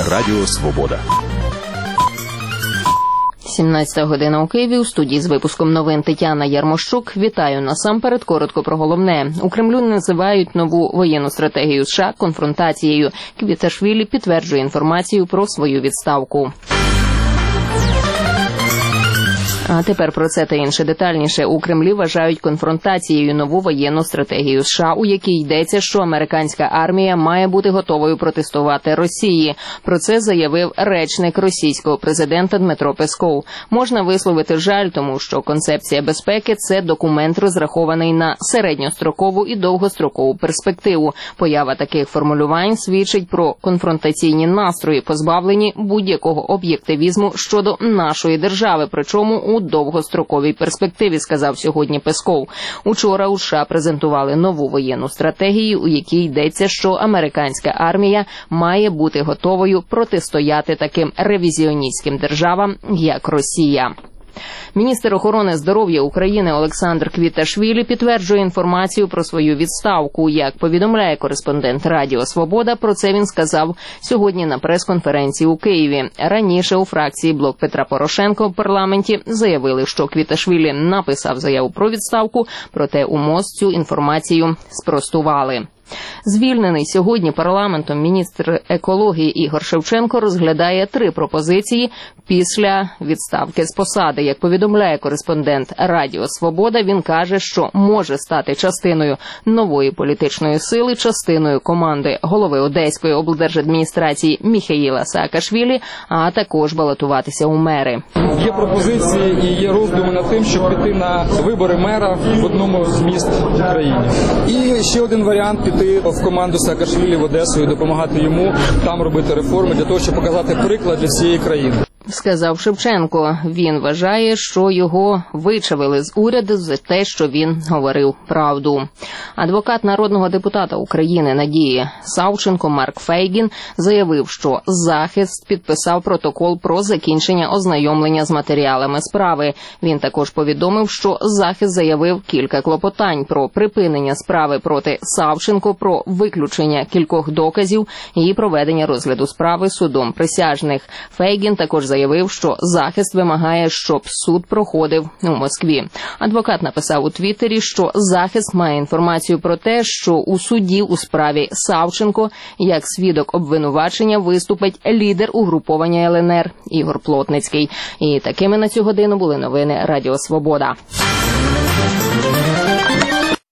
Радіо Свобода. 17 година у Києві. У студії з випуском новин Тетяна Ярмощук. Вітаю. Насамперед коротко про головне. У Кремлю називають нову воєнну стратегію США конфронтацією. Квіташвілі підтверджує інформацію про свою відставку. А тепер про це та інше детальніше. У Кремлі вважають конфронтацією нову воєнну стратегію США, у якій йдеться, що американська армія має бути готовою протестувати Росії. Про це заявив речник російського президента Дмитро Песков. Можна висловити жаль, тому що концепція безпеки – це документ, розрахований на середньострокову і довгострокову перспективу. Поява таких формулювань свідчить про конфронтаційні настрої, позбавлені будь-якого об'єктивізму щодо нашої держави, причому у довгостроковій перспективі, сказав сьогодні Песков. Учора у США презентували нову воєнну стратегію, у якій йдеться, що американська армія має бути готовою протистояти таким ревізіоністським державам, як Росія. Міністр охорони здоров'я України Олександр Квіташвілі підтверджує інформацію про свою відставку. Як повідомляє кореспондент Радіо Свобода, про це він сказав сьогодні на прес-конференції у Києві. Раніше у фракції «Блок Петра Порошенка» в парламенті заявили, що Квіташвілі написав заяву про відставку, проте у МОЗ цю інформацію спростували. Звільнений сьогодні парламентом міністр екології Ігор Шевченко розглядає 3 пропозиції після відставки з посади. Як повідомляє кореспондент Радіо Свобода, він каже, що може стати частиною нової політичної сили, частиною команди голови Одеської облдержадміністрації Міхеїла Саакашвілі, а також балотуватися у мери. Є пропозиції і є роздуми над тим, щоб піти на вибори мера в одному з міст в Україні. І ще один варіант – піти в команду Саакашвілі в Одесу і допомагати йому там робити реформи для того, щоб показати приклад для всієї країни. Сказав Шевченко. Він вважає, що його вичавили з уряду за те, що він говорив правду. Адвокат народного депутата України Надії Савченко Марк Фейгін заявив, що захист підписав протокол про закінчення ознайомлення з матеріалами справи. Він також повідомив, що захист заявив кілька клопотань про припинення справи проти Савченко, про виключення кількох доказів і проведення розгляду справи судом присяжних. Фейгін також заявив, що захист вимагає, щоб суд проходив у Москві. Адвокат написав у Твіттері, що захист має інформацію про те, що у суді у справі Савченко як свідок обвинувачення виступить лідер угруповання ЛНР Ігор Плотницький. І такими на цю годину були новини Радіо Свобода.